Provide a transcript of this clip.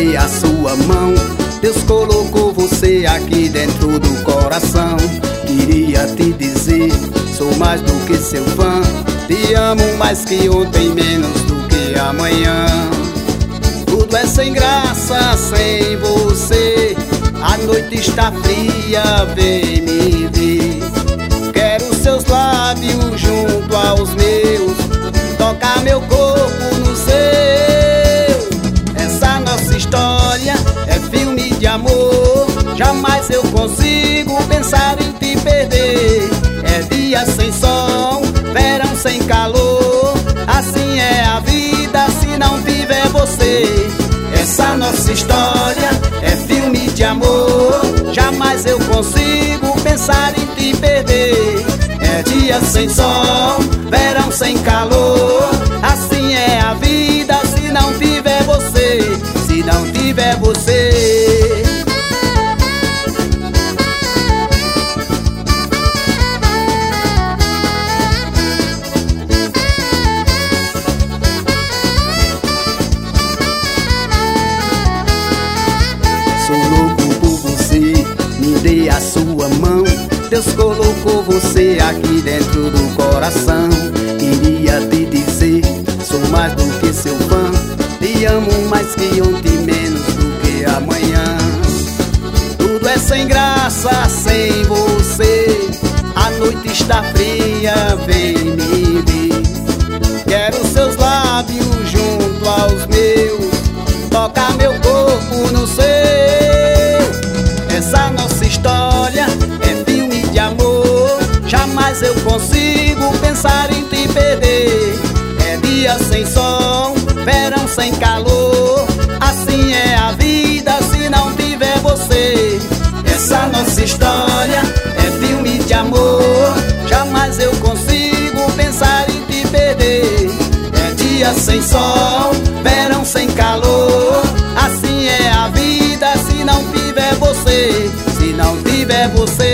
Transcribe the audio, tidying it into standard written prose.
dê a sua mão. Deus colocou você aqui dentro do coração. Queria te dizer, sou mais do que seu fã. Te amo mais que ontem, menos do que amanhã. Tudo é sem graça sem você. A noite está fria, vem me ver. Quero seus lábios junto aos meus, tocar meu corpo no seu. Essa nossa história é filme de amor. Jamais eu consigo pensar em te perder. É dia sem sol, verão sem calor. Assim é a vida se não tiver você. Essa nossa história é filme de amor. Jamais eu consigo pensar em te perder. É dia sem sol, verão sem calor. Assim é a vida se não tiver você. Se não tiver você. Sou louco por você, me dê a sua mão. Deus colocou você aqui dentro do coração. Queria te dizer, sou mais do que seu fã. Te amo mais que ontem, menos do que amanhã. Tudo é sem graça sem você. A noite está fria, vem me ver. Quero seus lábios junto aos meus, tocar meu corpo no seu. Essa nossa história é filme de amor. Jamais eu consigo pensar em te perder. É dia sem sol, verão sem calor. Assim é a vida se não tiver você. Essa nossa história é filme de amor. Jamais eu consigo pensar em te perder. É dia sem sol, verão sem calor. Assim é a vida se não tiver você. Se não tiver você.